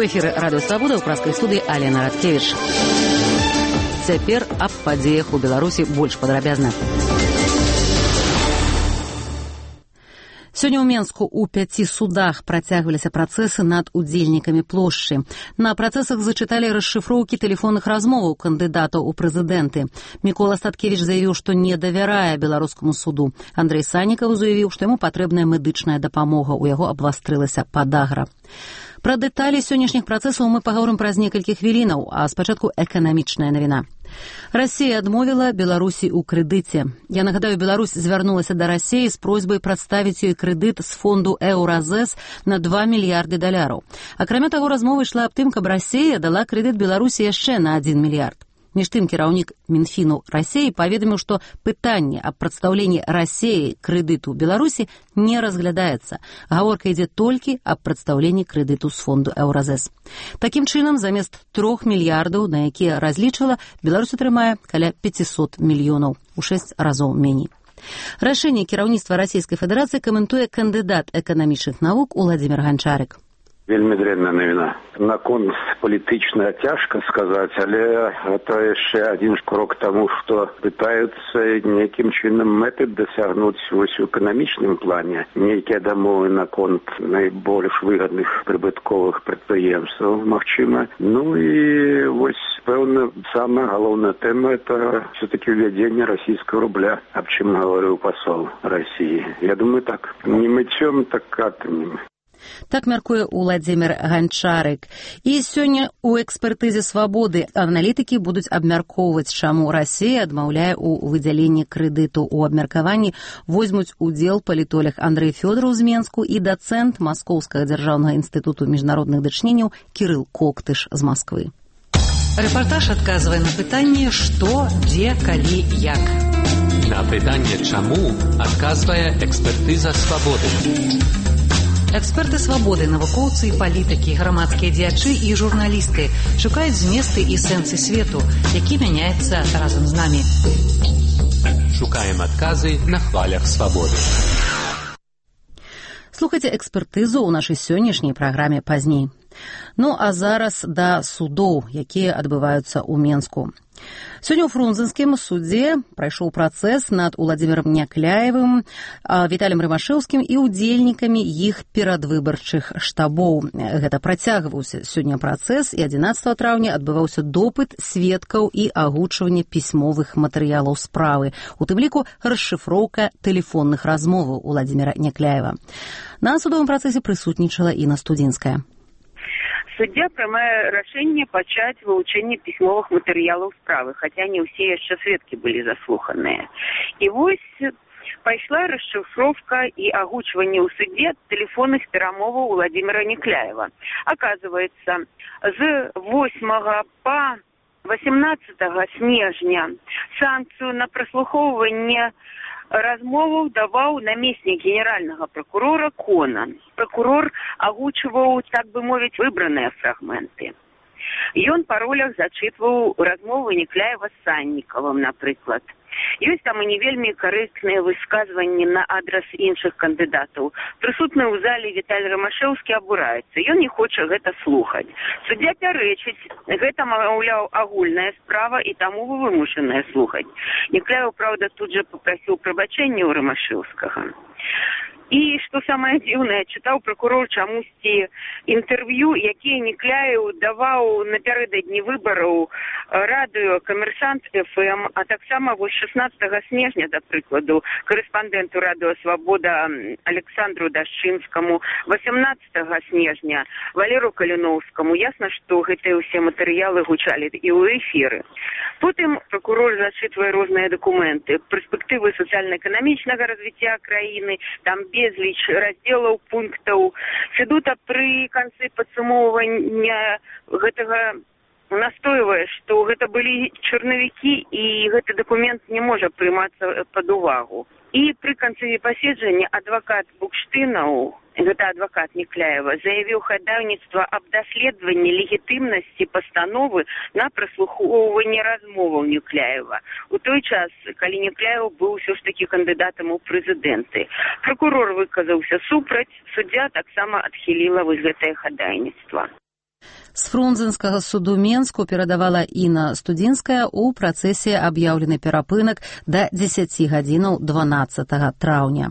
эфіры радыё Свабода, ў праскай студыі Алена Радкевіч. Цяпер аб падзеях у Беларусі больш падрабязна. Сёння ў Менску ў 5 судах працягваліся працэсы над удзельнікамі плошчы. На працэсах зачыталі расшыфроўкі тэлефонных размоваў кандыдатаў у прэзідэнты. Мікола Статкевіч заявіў, што не давярае беларускаму суду. Андрэй Саннікаў заявіў, што яму патрэбная медычная дапамога. У яго абвастрылася падагра. Пра дэталі сённяшніх працэсаў мы паговорым праз некалькі хвілінаў, а спачатку эканамічная навіна. Расія адмовіла Беларусі ў крэдыце. Я нагадаю, Беларусь звярнулася да Расіі з просьбай прадставіць ёй крэдыт з фонду Еўразэс на 2 мільярды даляраў. Акрамя таго, размова ішла аб тым, каб Расія дала крэдыт Беларусі яшчэ на 1 мільярд. Між тым, кіраўнік Мінфіну Расіі паведаміў, што пытанне аб прадстаўленні Расіі крэдыту Беларусі не разглядаецца. Гаворка ідзе толькі аб прадстаўленні крэдыту з фонду Еўразэс. Такім чынам, замест 3 мільярдаў, на якія разлічвала, Беларусь атрымае каля 500 мільёнаў, у 6 разоў меней. Рашэнне кіраўніцтва Расійскай Федэрацыі каментуе кандыдат эканамічных навук Уладзімір Ганчарык. Вельмі дрэнная навіна. Наконт палітычна цяжка сказаць, але гэта яшчэ адзін крок таму, што пытаюцца нейкім чынам мэты дасягнуць вось у эканамічным плане. Нейкія дамовы наконт найбольш выгадных прыбытковых прадпрыемстваў, магчыма. Ну і вось, пэўна, самая галоўная тэма – это все-таки ўвядзенне расійскага рубля, аб чым гаварыў пасол Расіі. Я думаю, так. Не мыццём, так катаннем. Так мяркуе Уладзімір Ганчарык. І сёння ў экспертызе «Свабоды» аналітыкі будуць абмяркоўваць, чаму Расія адмаўляе ў выдзяленні крэдыту. У абмеркаванні возьмуць удзел палітолог Андрэй Фёдораў з Менску і дацэнт Маскоўскага дзяржаўнага інстытуту міжнародных дачыненняў Кірыл Коктыш з Масквы. Рэпартаж адказвае на пытанне «Што, дзе, калі, як». На пытанне «Чаму» адказвае экспертыза «Свабоды». Эксперты «Свабоды», навукоўцы і палітыкі, грамадскія дзеячы і журналісты шукаюць зместы і сэнсы свету, які мяняецца разам з намі. Шукаем адказы на хвалях «Свабоды». Слухайце экспертызу ў нашай сённяшняй праграме пазней. Ну, а зараз да судоў, якія адбываюцца ў Менску. Сёння ў Фрунзенскім судзе прайшоў працэс над Уладзімірам Някляевым, Віталіем Рымашэўскім і удзельнікамі іх перадвыбарчых штабоў. Гэта працягваўся сёння працэс, і 11 траўня адбываўся допыт сведкаў і агучванне пісьмовых матэрыялаў справы, у тым ліку расшыфроўка тэлефонных размоваў Уладзіміра Някляева. На судовым працэсе прысутнічала Інна Студзінская. Суддзя прымае рашэнне пачаць вывучэнне пісьмовых матэрыялаў справы, хаця не ўсе яшчэ сведкі былі заслуханыя. І вось пайшла расшыфроўка і агучванне ў судзе тэлефонных перамоваў Уладзіміра Някляева. Аказваецца, з 8 па 18 снежня санкцыю на праслухоўванне размову даваў намеснік генеральнага прокурора Конан. Прокурор агучваў, так бы мовіць, выбраныя фрагменты. Ён па ролях зачытваў размову Някляева з Саннікавым, напрыклад. Ёсць там і не вельмі карэктныя высказванні на адрас іншых кандыдатаў. Прысутны ў зале Віталій Рымашэўскі абураецца. Ён не хоча гэта слухаць. Суддзя пярэчыць. Гэта, маўляў, агульная справа, і таму вы вымушаныя слухаць. Някляеў, праўда, тут жа папрасіў прабачэння ў Рымашэўскага. І, што самае дзіўнае, чытаў прокурор чамусьці інтэрв'ю, якія Някляеў даваў напярэдадні выбараў радыё «Камерсант ФМ», а таксама 16 снежня, да прыкладу, корэспандэнту радыё «Свабода» Александру Дашчынскаму, 18 снежня Валеру Каліноўскаму. Ясна, што гэтыя ўсе матэрыялы гучалі і ў эфіры. Потым прокурор зачытвае розныя дакументы, перспектывы сацыяльна-эканамічнага развіцця краіны, там безліч раздзелаў, пунктаў. Федута пры канцы падсумоўвання гэтага настойвае, што гэта былі чарнавікі, і гэты дакумент не можа прымацца пад увагу. І пры канцы паседжання адвакат Букштынаў, гэта адвакат Някляева, заявіў хадаўніцтва аб даследаванні легітымнасці пастановы на праслухоўванне размоваў Някляева. У той час, калі Някляев быў усё ж такі кандыдатам у прэзідэнты. Прокурор выказаўся супраць, суддзя таксама адхіліла вось гэтае хадайніцтва. З Фрунзенскага суду Менску перадавала Інна Студзінская ў працэсе аб'яўлены перапынак да 10 гадзінаў 12 траўня.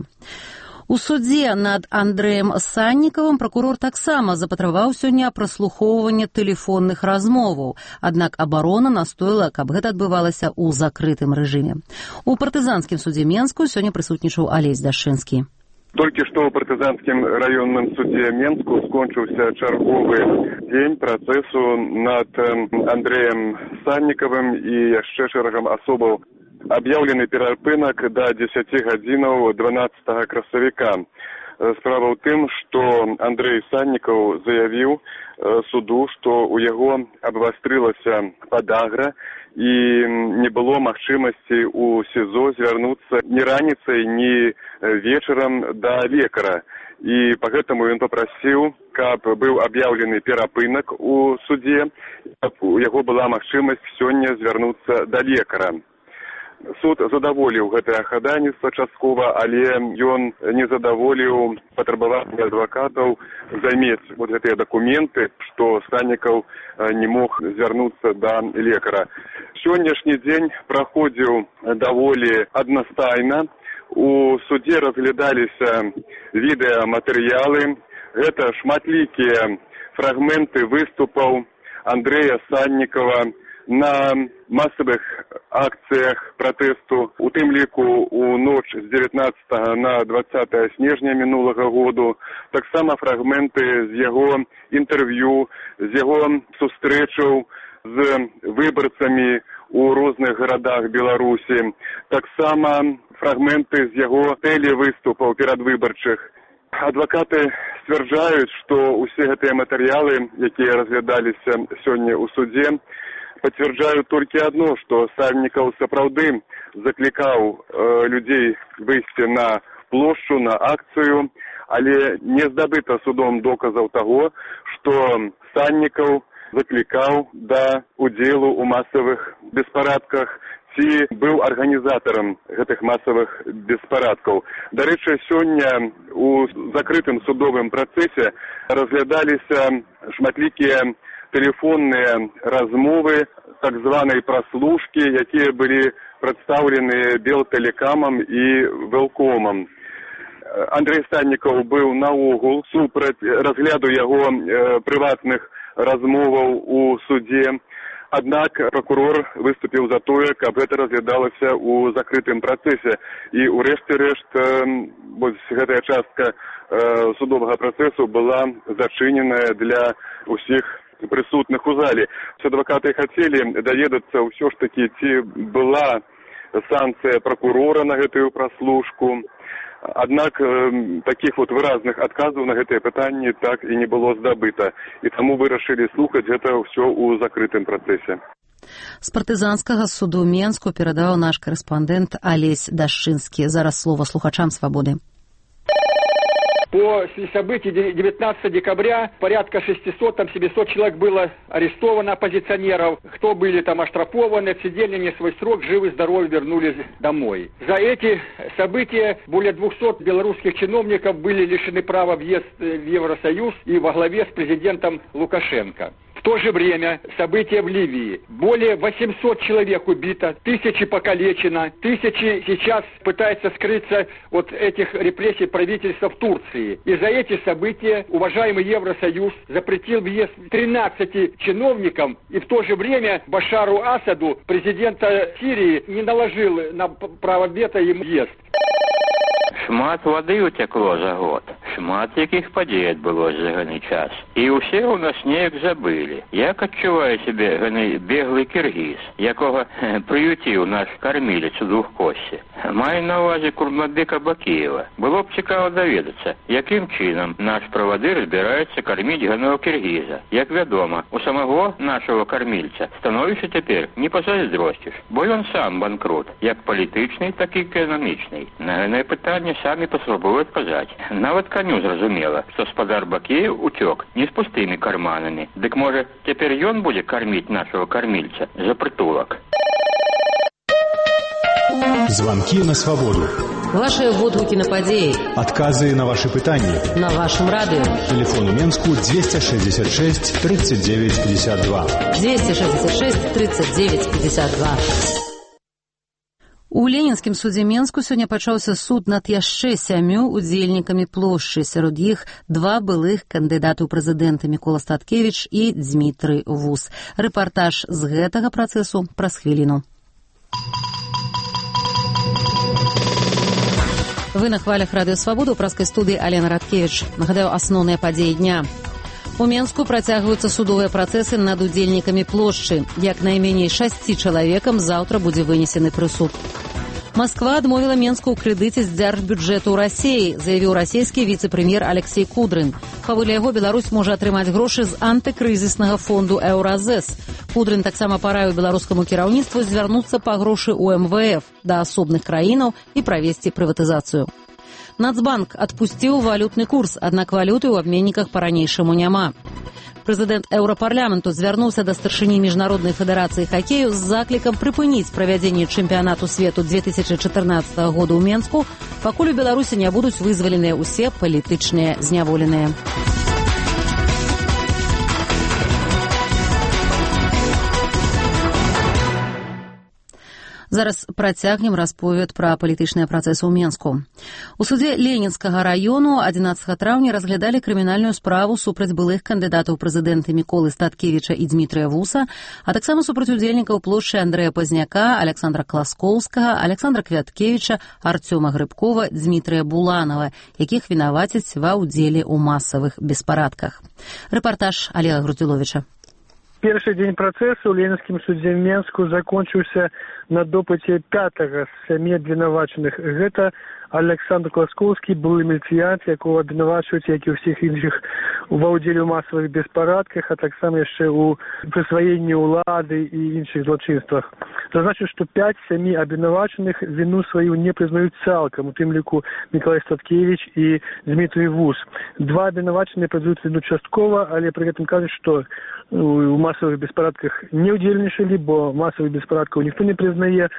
У судзе над Андрэем Саннікавым пракурор таксама запатрабаваў сёння праслухоўванне тэлефонных размоваў, аднак абарона настояла, каб гэта адбывалася ў закрытым рэжыме. У партызанскім судзе Менску сёння прысутнічаў Алесь Дашчынскі. Толькі што ў партызанскім раённым судзе Менску скончыўся чарговы дзень працэсу над Андрэем Саннікавым і яшчэ шэрагам асобаў. Аб'яўлены перапынак да 10 гадзінаў 12 красавіка. Справа ў тым, што Андрэй Саннікаў заявіў суду, што ў яго абвастрылася падагра і не было магчымасці ў СІЗО звярнуцца ні раніцай, ні вечарам да лекара. І па гэтаму ён папрасіў, каб быў аб'яўлены перапынак у судзе, каб у яго была магчымасць сёння звярнуцца да лекара. Суд задаволіў гэтае хадайніцтва часткова, але ён не задаволіў патрабаванне адвакатаў займець гэтыя дакументы, што Саннікаў не мог звярнуцца да лекара. Сённяшні дзень праходзіў даволі аднастайна. У судзе разглядаліся відэаматэрыялы. Гэта шматлікія фрагменты выступаў Андрэя Саннікава на масавых акцыях пратэсту, у тым ліку у ноч з 19 на 20 снежня мінулага году, таксама фрагменты з яго інтэрв'ю, з яго сустрэчаў з выбарцамі у розных гарадах Беларусі, таксама фрагменты з яго тэлевыступаў перадвыбарчых. Адвакаты сцвярджаюць, што ўсе гэтыя матэрыялы, якія разглядаліся сёння ў судзе, пацвярджаюць толькі адно, што Саннікаў сапраўды заклікаў людзей выйсці на плошчу, на акцыю, але не здабыта судом доказаў таго, што Саннікаў заклікаў да удзелу ў масавых беспарадках ці быў арганізатарам гэтых масавых беспарадкаў. Дарэчы, сёння у закрытым судовым працэсе разглядаліся шматлікія тэлефонныя размовы так званай праслушкі, якія былі прадстаўлены Белтэлекамам і Велкомам. Андрэй Саннікаў быў наогул супраць разгляду яго прыватных размоваў у судзе. Аднак пракурор выступіў за тое, каб гэта разглядалася ў закрытым працэсе. І ў рэшце рэшт гэтая частка судовага працэсу была зачыненая для ўсіх прысутных у зале. Адвакаты хацелі даведацца ўсё ж такі, ці была санкцыя пракурора на гэтую праслушку. Аднак такіх выразных адказаў на гэтыя пытанні так і не было здабыта. І таму вырашылі слухаць гэта ўсё ў закрытым працэсе. З партызанскага суду Менску перадаў наш корэспандэнт Алесь Дашчынскі. Зараз слова слухачам «Свободы». После событий 19 декабря порядка 600-700 человек было арестовано, оппозиционеров. Кто были там оштрафованы, отсидели не свой срок, живы, здоровы, вернулись домой. За эти события более 200 белорусских чиновников были лишены права въезда в Евросоюз и во главе с президентом Лукашенко. В то же время события в Ливии. Более 800 человек убито, тысячи покалечено, тысячи сейчас пытаются скрыться от этих репрессий правительства в Турции. И за эти события уважаемый Евросоюз запретил въезд 13 чиновникам, и в то же время Башару Асаду, президента Сирии, не наложил на право вето им въезд. Шмат воды утекло за год, шмат якіх падзей адбылося за гэны час. І ўсе ў нас неяк забылі. Як адчувае сябе гэны беглы кіргіз, якога прыюціў наш кармілец у Двухкосці. Маю на ўвазе Курманбека Бакіева. Было б цікава даведацца, якім чынам наш правадыр збіраецца карміць гэтага кіргіза. Як вядома, у самого нашого кармільца становішча цяпер не пазайздросціш, бо ён сам банкрут, як палітычны, так і эканамічны. На гэтае пытанне самі паспрабую адказаць. Нават каню зразумела, што спадар Бакеев уцёк не з пустымі карманамі. Дык можа, цяпер ён будзе карміць нашого кармільца за прытулак. Звонки на свободу. Ваши водгукі на падзеі. Адказы на ваши пытанні. На вашым радыё. Телефон у Менску 266 39 52. 266 39 52. У ленінскім судзе Менску сёння пачаўся суд над яшчэ 7 удзельнікамі плошчы. Сярод іх 2 былых кандыдаты ў прэзідэнты Мікола Статкевіч і Дзмітрый Вус. Рэпартаж з гэтага працэсу праз хвіліну. Вы на хвалях Радыё Свабода, ў праскай студыі Алена Радкевіч. Нагадаю, асноўныя падзеі дня. У Менску працягваюцца судовыя працэсы над удзельнікамі плошчы. Як найменей 6 чалавекам заўтра будзе вынесены прысуд. Москва адмовіла Менску ў крэдыце з дзяржбюджэту Расіі, заявіў расійскі віцэ-прэм'ер Алексей Кудрын. Паводле яго, Беларусь можа атрымаць грошы з антыкрызіснага фонду Еўразэс. Кудрын таксама параіў беларускаму кіраўніцтву звярнуцца па грошы ў МВФ да асобных краінаў і правесці прыватызацыю. Нацбанк адпусціў валютны курс, аднак валюты ў абменніках па-ранейшаму няма. Прэзідэнт Еўрапарламенту звярнуўся да старшыні міжнароднай федэрацыі хакею з заклікам прыпыніць правядзенне чэмпіянату свету 2014 года ў Менску, пакуль у Беларусі не будуць вызваленыя ўсе палітычныя зняволеныя. Зараз працягнем расповед пра палітычныя працэсы ў Менску. У судзе Ленінскага раёну 11 траўня разглядалі крымінальную справу супраць былых кандыдатаў прэзідэнты Міколы Статкевіча і Дзмітрыя Вуса, а таксама супраць удзельнікаў плошчы Андрэя Пазняка, Александра Класкоўскага, Александра Квяткевіча, Артёма Грыбкова, Дзмітрыя Буланова, якіх вінавацяць ва ўдзеле ў масавых беспарадках. Рэпартаж Олега Грудзіловіча. Першы дзень працэсу ў ленінскім судзе ў Менску закончыўся на допыце 5-го з 7 абвінавачаных. Гэта Александр Класкоўскі, былы міліцыянт, якого абвінавачваюць, як і ўсіх іншых ва ўдзеле ў масавых беспарадках, а таксама яшчэ ў прысваенні ўлады і іншых злачынствах. Зазначу, што 5-7 абвінавачаных віну сваю не прызнаюць цалкам, у тым ліку Міколай Статкевіч і Дзмітрый Вус. 2 абвінавачаныя прызнаюць віну часткова, але пры гэтым кажуць, што у масавых беспарадках не ўдзельнічалі, бо масавых беспарадкаў ніхто не прызнае,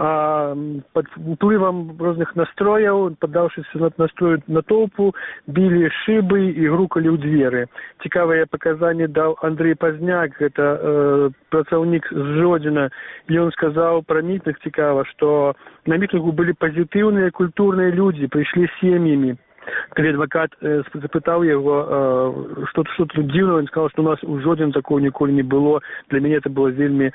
а пад уплывам розных настрояў, паддаўшыся настрою натоўпу, білі шыбы і грукалі ў дзверы. Цікавыя паказанні даў Андрэй Пазняк, гэта працаўнік з Жодзіна, і ён сказаў пра мітынг цікава, што на мітынгу былі пазітыўныя культурныя людзі, прыйшлі сем'ямі. Калі адвакат запытаў яго, што тут дзіўна, ён сказал, што у нас у Жодзін такого ніколі не было. Для мяне это было вельмі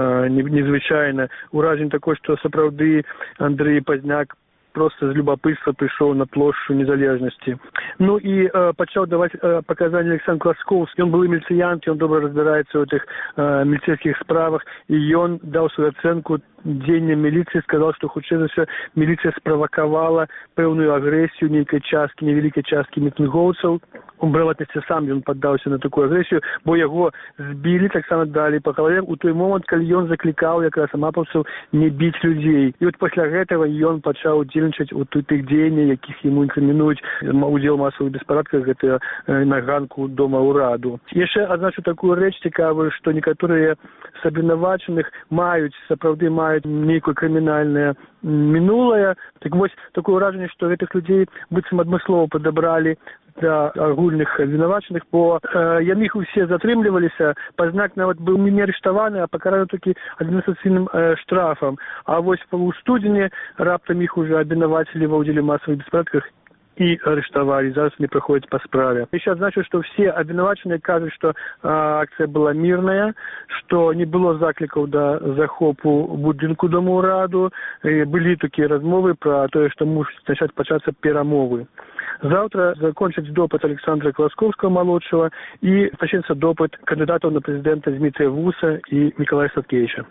незвычайна. Уражанне такое, што сапраўды Андрэй Пазняк просто з любопытства прыйшоў на плошчу незалежнасці. Ну і пачаў даваць паказанні Александр Класкоўскі. Ён былы міліцыянт, ён добра разбіраецца ў тых міліцэйскіх справах, і ён даў сваю ацэнку дзеянням міліцыі, сказаў, што хутчэй за ўсё міліцыя справакавала пэўную агрэсію нейкай часткі, невялікай часткі мітынгоўцаў. У верагоднасці сам ён паддаўся на такую агрэсію, бо яго збілі, таксама далі па галаве ў той момант, калі ён заклікаў якраз амапаўцаў не біць людзей. І от пасля гэтага ён пачаў удзельнічаць у тых дзеяннях, якіх яму інкрымінуюць удзел масавых беспарадках, гэта на ганку дома ўраду. Яшчэ адзначу такую рэч цікавую, што некаторыя з абвінавачаных сапраўды маюць нейкае крымінальнае мінулае. Так вось, такое ўражанне, што гэтых людзей быццам адмыслова падабралі для агульных абвінавачаных, бо яны іх усе затрымліваліся, Пазняк нават быў не арыштаваны, а пакараны толькі адміністрацыйным штрафам. А вось у студзені раптам іх уже абвінавацілі ва ўдзеле масавых беспарадках і арыштавалі. Зараз они праходзяць па справе. Яшчэ адзначу, што все абвінавачаныя кажуць, што акцыя была мірная, што не было заклікаў да захопу будынку дома ўраду. Былі такія размовы пра тое, што мусяць пачацца перамовы. Заўтра закончыць допыт Александра Класкоўскага малодшага і пачнецца допыт кандыдатаў на прэзідэнта Дзмітрыя Вуса і Мікалая Статкевіча.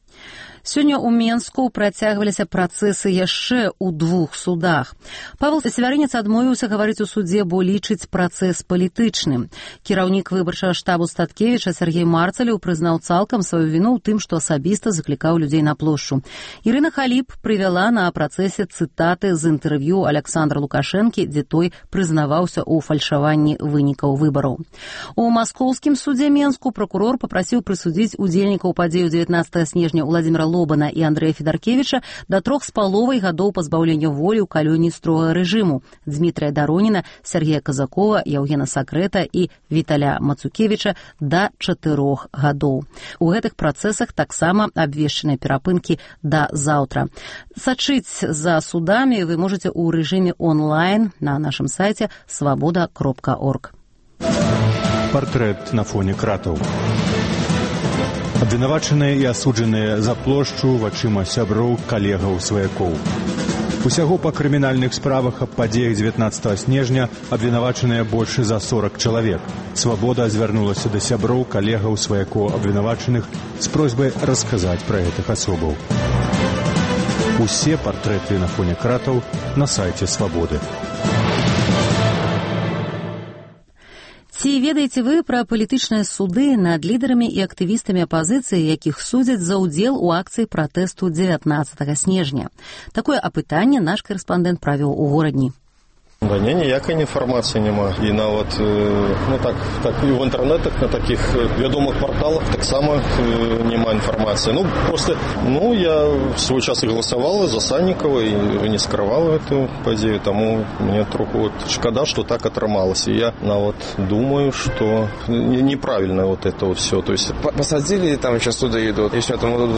Сёння ў Менску працягваліся працэсы яшчэ ў 2 судах. Павел Севярынец адмовіўся гаварыць у судзе, бо лічыць працэс палітычным. Кіраўнік выбарчага штабу Статкевіча Сергей Марцалеў прызнаў цалкам сваю віну ў тым, што асабіста заклікаў людзей на плошчу. Ірына Халіп прывяла на працэсе цытаты з інтэрв'ю Александра Лукашэнкі, дзе той прызнаваўся ў фальшаванні вынікаў выбараў. У маскоўскім судзе Менску пракурор папрасіў прысудзіць удзельнікаў падзею 19 снежня Владзіміра Лобана і Андрэя Федаркевіча да 3,5 гадоў пазбаўлення волі ў калоніі строгага рэжыму, Дмітрия Дароніна, Сергея Казакова, Яўгена Сакрэта і Віталя Мацукевіча да 4 гадоў. У гэтых працэсах таксама абвешчаныя перапынкі да заўтра. Сачыць за судамі вы можаце ў рэжыме онлайн на нашым сайце свабода.орг. Партрэт на фоне кратаў. Абвінавачаныя і асуджаныя за плошчу вачыма сяброў, калегаў, сваякоў. Усяго па крымінальных справах аб падзеях 19 снежня абвінавачаныя больш за 40 чалавек. Свабода звярнулася да сяброў, калегаў, сваякоў абвінавачаных з просьбай расказаць пра гэтых асобаў. Усе партрэты на фоне кратаў на сайце Свабоды. Ці ведаеце вы пра палітычныя суды над лідарамі і актывістамі апазіцыі, якіх судзяць за ўдзел у акцыі пратэсту 19 снежня? Такое апытанне наш карэспандэнт правіў у горадні. Да не, ніякай інфармацыі няма. І нават, так і в інтэрнэтах, на такіх вядомых порталах таксама няма інфармацыі. Просто, я в свой час і галасавала за Саннікава і не скрывала эту падзею, таму мне троху шкада, што так атрымалася. Я нават думаю, што неправильно вот это вот все. То есть посадили, там сейчас суды идут. И все, тому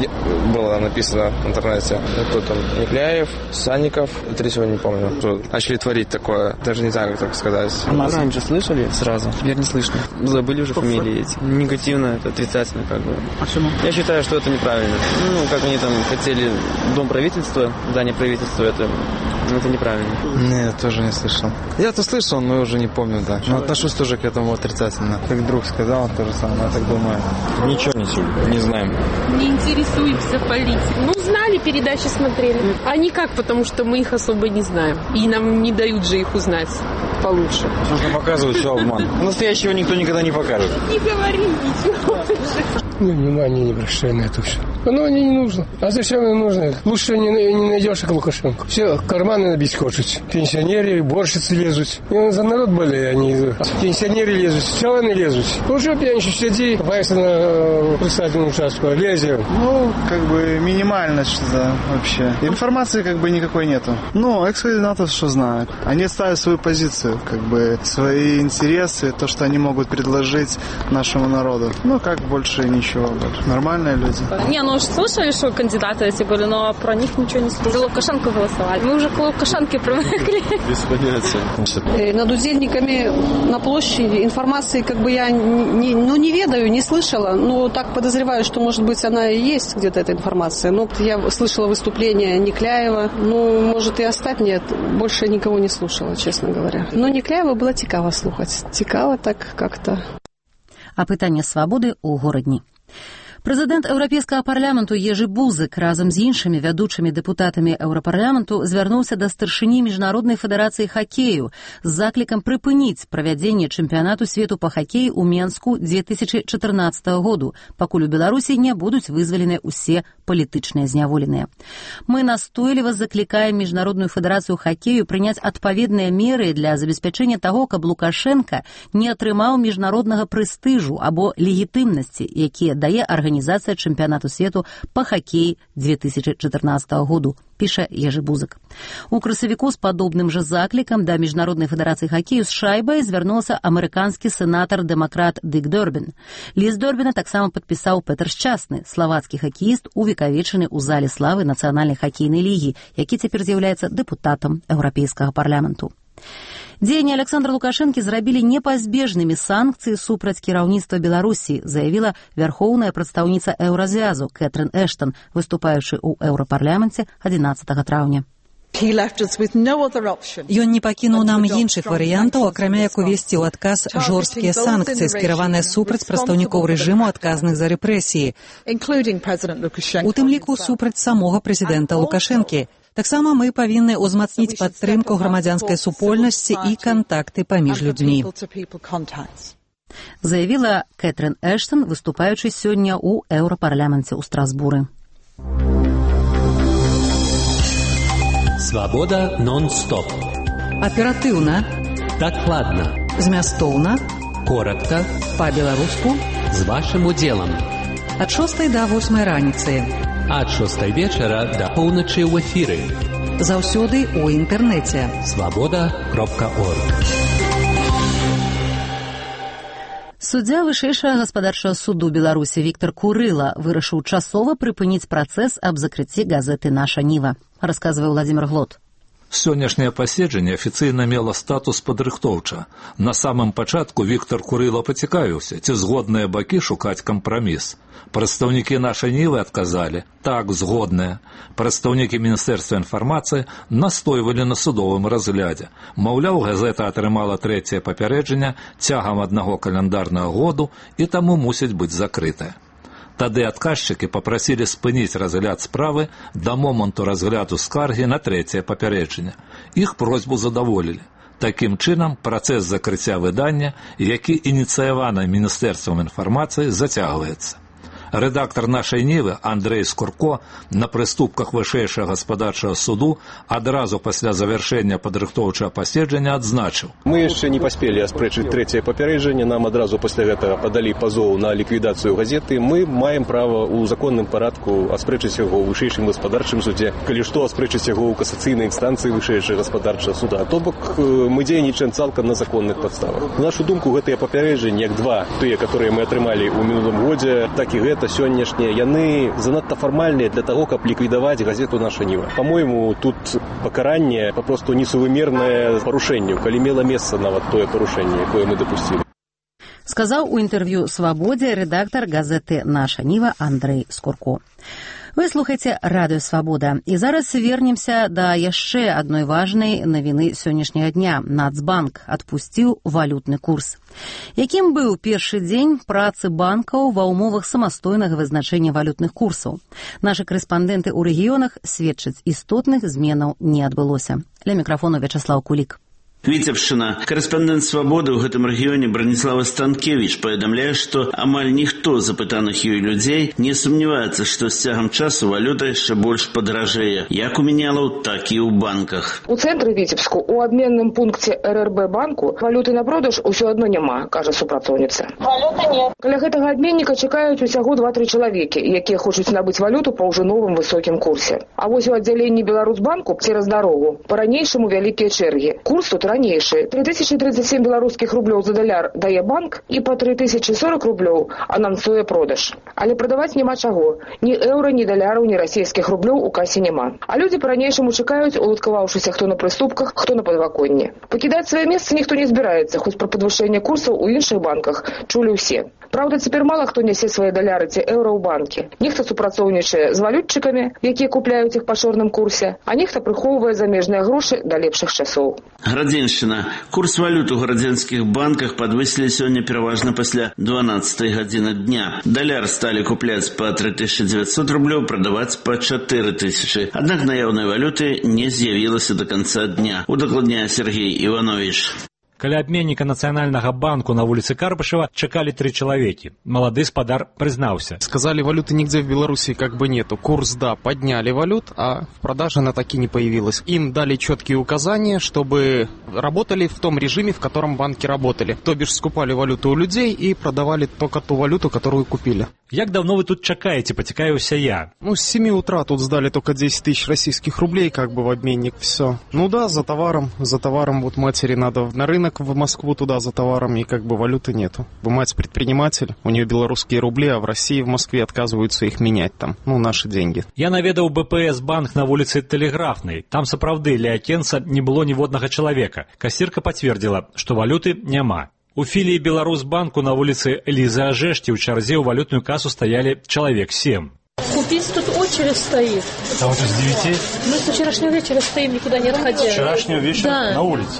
было написано в интернете. Кто там? Никляев, Санников, третьего не помню. Кто начали творить такое, даже не знаю, как так сказать. А раньше слышали сразу? Теперь не слышно. Забыли уже фамилии эти. Негативно, это отрицательно как бы. А почему? Я считаю, что это неправильно. Как они там хотели дом правительства, здание правительства, это неправильно. Нет, тоже не слышал. Я-то слышал, но уже не помню, да. Но отношусь тоже к этому отрицательно. Как друг сказал, то же самое, я так думаю. Ничего не знаем. Не интересуемся политикой. Знали, передачи смотрели. А никак, потому что мы их особо не знаем. И нам не дают же их узнать получше. Нужно показывать, все обман. Настоящего никто никогда не покажет. Не говори ничего. Внимания не обращай на это все. Оно не нужно. А зачем оно нужно? Лучше не найдешь, как Лукашенко. Все карманы набить хочет. Пенсионеры, уборщицы лезут. И за народ более они. Пенсионеры лезут, чаланы лезут. Уже пьянчик сиди, боишься на председательном участке. Лезем. Минимально что-то вообще. Информации никакой нету. Экс-кандидатов что знают. Они ставят свою позицию, свои интересы, то, что они могут предложить нашему народу. Больше ничего. Нормальные люди. Слышали, что кандидаты эти были, но про них ничего не слышали. За Лукашенко голосовали. Мы уже к Лукашенко привыкли. Без понятия. Над удельниками на площади информации я не ведаю, не слышала, но так подозреваю, что, может быть, она и есть где-то, эта информация. Я слышала выступление Никляева, может и остать нет. Больше никого не слушала, честно говоря. Но Никляева было цікаво слухать. Цікаво так как-то. Апытанне Свабоды ў горадні. Прэзідэнт Еўрапейскага парламенту Ежы Бузык разам з іншымі вядучымі дэпутатамі Еўрапарламенту звярнуўся да старшыні Міжнароднай федэрацыі хакею з заклікам прыпыніць правядзенне чэмпіянату свету па хакеі ў Менску 2014 году, пакуль у Беларусі не будуць вызвалены ўсе палітычныя зняволеныя. Мы настойліва заклікаем Міжнародную федэрацыю хакею прыняць адпаведныя меры для забеспячэння таго, каб Лукашенка не атрымаў міжнароднага прэстыжу або легітымнасці, якія дае арганізацыя чэмпіянату свету па хакеі 2014 году, піша Ежы Бузык. У красавіку з падобным жа заклікам да Міжнароднай федэрацыі хакею з шайбай звярнулася амерыканскі сенатар-дэмакрат Дык Дорбін. Ліст Дорбіна таксама падпісаў Петр Шчасны, славацкі хакеіст, увекавечаны ў зале славы нацыянальнай хакейнай лігі, які цяпер з'яўляецца дэпутатам Еўрапейскага парламенту. Дзеянні Александра Лукашэнкі зрабілі непазбежнымі санкцыі супраць кіраўніцтва Беларусі, заявіла вярхоўная прадстаўніца Еўразвязу Кэтрын Эштон, выступаючы ў Еўрапарламенце 11 траўня. Ён не пакінуў нам іншых варыянтаў, акрамя як увесці ў адказ жорсткія санкцыі, скіраваныя супраць прадстаўнікоў рэжыму, адказных за рэпрэсіі, у тым ліку супраць самога прэзідэнта Лукашэнкі. Таксама мы павінны ўзмацніць падтрымку грамадзянскай супольнасці і кантакты паміж людзьмі. Заявіла Кэтрын Эштон, выступаючы сёння ў Еўрапарламенце ў Страсбуры. Свабода нон-стоп. Аператыўна. Дакладна. Змястоўна. Коротка. Па-беларуску. З вашым удзелам. Ад 6 да 8 раніцы. ад 6 вечара да поўначы ў эфіры. Заўсёды у інтэрнэце. Свабода.орг. Суддзя вышэйшага гаспадарчага суду Беларусі Віктор Курыла вырашыў часова прыпыніць працэс аб закрыцці газеты «Наша Ніва», расказвае Владзімир Глот. Сённяшняе паседжанне афіцыйна мела статус падрыхтоўча. На самым пачатку Віктор Курыла пацікавіўся, ці згодныя бакі шукаць кампраміс. Прадстаўнікі «Нашай Нівы» адказалі: так, згодныя. Прадстаўнікі Міністэрства інфармацыі настойвалі на судовым разглядзе. Маўляў, газета атрымала 3-е папярэджанне цягам 1 каляндарнага году і таму мусіць быць закрытая. Тады адказчыкі папрасілі спыніць разгляд справы да моманту разгляду скаргі на 3-е папярэджанне. Іх просьбу задаволілі. Такім чынам, працэс закрыцця выдання, які ініцыяваны Міністэрствам інфармацыі, зацягваецца. Рэдактар «Нашай Нівы» Андрей Скурко на прыступках вышэйшага гаспадарчага суду адразу пасля завяршэння падрыхтоўчага паседжання адзначыў: мы яшчэ не паспелі аспрэчыць 3-е папярэджанне, нам адразу пасля гэтага падалі пазоў на ліквідацыю газеты. Мы маем права ў законным парадку аспрэчыць яго ў вышэйшым гаспадарчым суде, калі што аспрэчыць яго ў касацыйнай інстанцыі вышэйшага гаспадарчага суда. То бок мы дзейнічаем цалкам на законных падставах. На нашу думку, гэтыя папярэджанні, як два, тыя, которые мы атрымалі ў мінулым годзе, так і гэта сённяшнія, яны занадта фармальныя для таго, каб ліквідаваць газету «Наша Ніва». Па-мойму, тут пакаранне папросту несувымернае парушэнню, калі мела месца нават тое парушэнне, якое мы дапусцілі. Сказаў у інтэрв'ю «Свабодзе» рэдактар газеты «Наша Ніва» Андрей Скурко. Вы слухаеце радыё «Свабода». І зараз вернемся да яшчэ адной важнай навіны сённяшняга дня. Нацбанк адпусціў валютны курс. Якім быў першы дзень працы банкаў ва ўмовах самастойнага вызначэння валютных курсаў? Нашы корэспандэнты ў рэгіёнах сведчаць, істотных зменаў не адбылося. Ля мікрафону Вячаслаў Кулік. Віцебшчына. Корэспандэнт «Свабоды» ў гэтым рэгіёне Браніслава Станкевіч паведамляе, што амаль ніхто з запытаных ёй людзей не сумняваецца, што з цягам часу валюта яшчэ больш падаражэе, як у мінялаў, так і ў банках. У цэнтры Віцебску у абменным пункце РРБ банку валюты на продаж усё адно няма, кажа супрацоўніца. Валюты нет. Каля гэтага абменніка чакаюць усяго 2-3 чалавекі, якія хочуць набыць валюту па ўжо новым высокім курсе. А вось у аддзяленні Беларусбанку цераз дарогу па-ранейшаму вялікія чэргі. Курс тут ранейшы. 3037 беларускіх рублёў за даляр дае банк і па 3040 рублёў анансуе продаж. Але прадаваць няма чаго. Ні еўра, ні даляраў, ні расійскіх рублёў у касе няма. А людзі па-ранейшаму чакаюць, уладкаваўшыся хто на прыступках, хто на падваконні. Пакідаць свае месцы ніхто не збіраецца, хоць пра падвышэнне курсаў у іншых банках чулі ўсе. Праўда, цяпер мала хто нясе свае даляры ці еўра ў банкі. Нехта супрацоўнічае з валютчыкамі, якія купляюць іх па чорным курсе, а нехта прыхоўвае замежныя грошы да лепшых часоў. Градзеншчына. Курс валют у градзенскіх банках падвысілі сёння пераважна пасля 12 гадзіны дня. Даляр сталі купляць па 3900 рублёў, прадаваць па 4000. Аднак наяўнай валюты не з'явілася до канца дня. Удакладняе Сергей Іванович. Каля абменніка Нацыянальнага банку на вуліцы Карбышева чакали 3 чалавекі. Молодой спадар признался. Сказали, валюты нигде в Беларуси как бы нету. Курс, да, подняли валют, а в продаже она так и не появилась. Им дали четкие указания, чтобы работали в том режиме, в котором банки работали. То бишь скупали валюту у людей и продавали только ту валюту, которую купили. Як давно вы тут чакаете, потекаюся я? С 7 утра тут сдали только 10 тысяч российских рублей как бы в обменник, все. Да, за товаром вот матери надо на рынок в Москву туда за товаром, и как бы валюты нету. Мать предприниматель, у нее белорусские рубли, а в России, в Москве отказываются их менять там, наши деньги. Я наведаў БПС банк на вуліцы Тэлеграфнай. Там сапраўды ля акенца не было ніводнага чалавека. Кассирка подтвердила, что валюты няма. У філіі Беларусбанку на вуліцы Элізы Ажэшці ў чарзе ў валютную кассу стояли человек 7. Купить тут очередь стоит. А вот с 9? Мы с вчерашнего вечера стоим, никуда не отходя. С вчерашнего вечера? Да. На улице?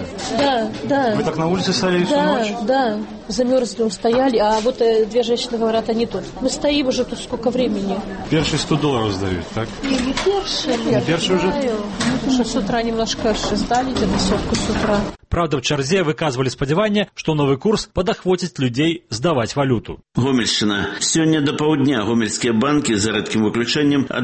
Да. Вы так на улице стояли всю ночь? Да. Замерзли, стояли, а вот 2 женщины говорят, они тут. Мы стоим уже тут сколько времени. Перший $100 сдают, так? Не перший. Не перший уже? Потому что с утра немножко сдали, где-то сотку с утра. Правда, в чарзе выказывали спадзяванне, што новы курс падахвоціць людзей здаваць валюту. Гомельшчына. Сёння да паўдня гомельскія банкі, за рэдкім выключэннем, ад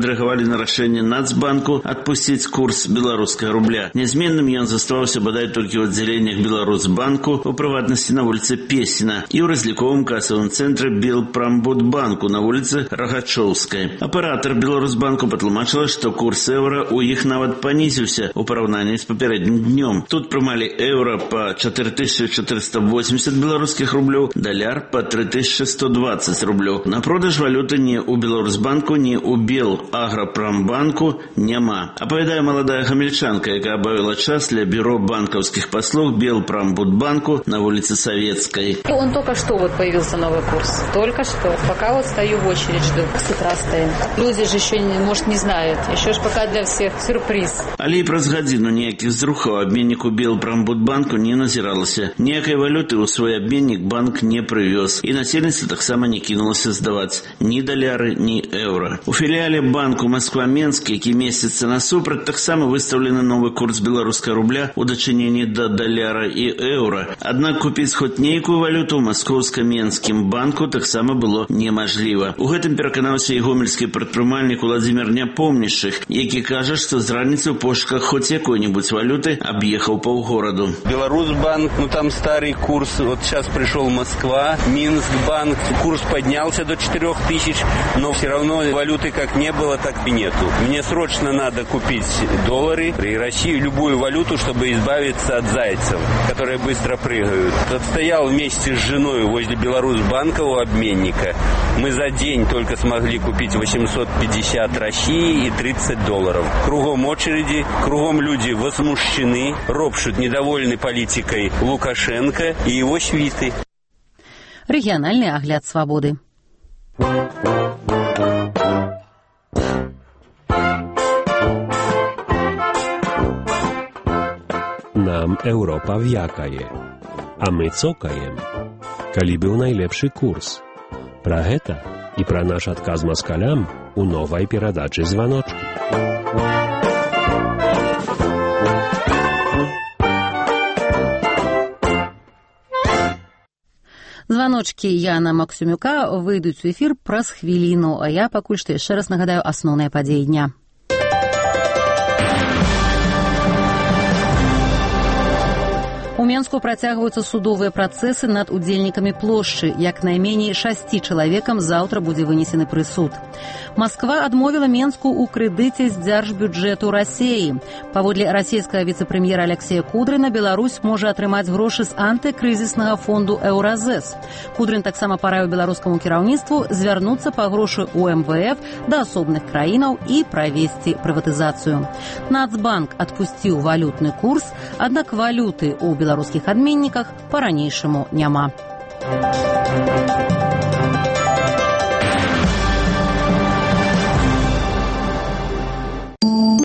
адрэагавалі на рашэнне Нацбанку адпусціць курс беларускага рубля. Нязменным ён заставаўся бадай толькі ў аддзяленнях Беларусбанку, у прыватнасці на вуліцы Песіна, і ў разліковым касавым цэнтры Белпрамбудбанку на вуліцы Рагачоўскай. Аператар Беларусбанку патлумачыла, што курс еўра у іх нават панізіўся у параўнанні з папярэднім днём. Тут прымалі еўра па 4480 беларускіх рублёў, даляр па 3120 рублёў. На продаж валюты ні ў Беларусбанку, ні ў Белаграпрамбанку няма. Апавядае маладая гамельчанка, якая бавіла час для бюро банкаўскіх паслуг Белпрамбудбанку на улице Советской. Он только что вот появился новый курс. Только что. Пока вот стою в очередь, жду. С утра стоим. Люди же еще, может, не знают. Еще ж пока для всех сюрприз. Але і праз гадзіну ніякіх зрухаў абменніку Белпрамбудбанку не назіралася. Ніякай валюты ў свой абменнік банк не прывёз. І насельніцтва таксама не кінулася здаваць ні даляры, ні еўра. У філіале банку Москва-Менск, які месяца насупраць, таксама выстаўлены новы курс беларускага рубля у дачыненні да даляра і еўра. Аднак купіць хоць нейкую валюту ў Маскоўска-Менскім банку таксама было немажліва. У гэтым пераканаўся і гомельскі прадпрымальнік Владзімир Няпомнішчых, які кажа, што з раніцы ў пошуках хоць якой-нибудь валюты аб'ехаў паўгораду. Беларусбанк, там старый курс, вот сейчас пришел Москва, Минскбанк, курс поднялся до 4000, но все равно валюты как не было, так и нету. Мне срочно надо купить доллары и Россию, любую валюту, чтобы избавиться от зайцев, которые быстро прыгают. Отстоял вместе с женой возле Беларусбанка у обменника. Мы за день только смогли купить 850 России и 30 долларов. Кругом очереди, кругом люди возмущены, ропщут, недовольны политикой Лукашенко и его свиты. Региональный огляд свободы. Нам Europa wjakае, а мы цокаем, калі быў найлепшы курс. Пра гэта і пра наш адказ маскалям у новай перадачы «Званочкі». Званочкі Яна Максимюка выйдуць у эфір праз хвіліну, а я пакуль што яшчэ раз нагадаю асноўныя падзеі дня. У Менску працягваюцца судовыя працэсы над удзельнікамі плошчы. Як найменей 6 чалавекам заўтра будзе вынесены прысуд. Масква адмовіла Менску ў крэдыце з дзяржбюджэту Расіі. Паводле расійскага віцэ-прэм'ера Алексея Кудрына, Беларусь можа атрымаць грошы з антыкрызіснага фонду «Еўразэс». Кудрын таксама параіў беларускаму кіраўніцтву звярнуцца па грошы ў МВФ да асобных краінаў і правесці прыватызацыю. Нацбанк адпусціў валютны курс, аднак валюты ў беларускіх адменніках па-ранейшаму няма.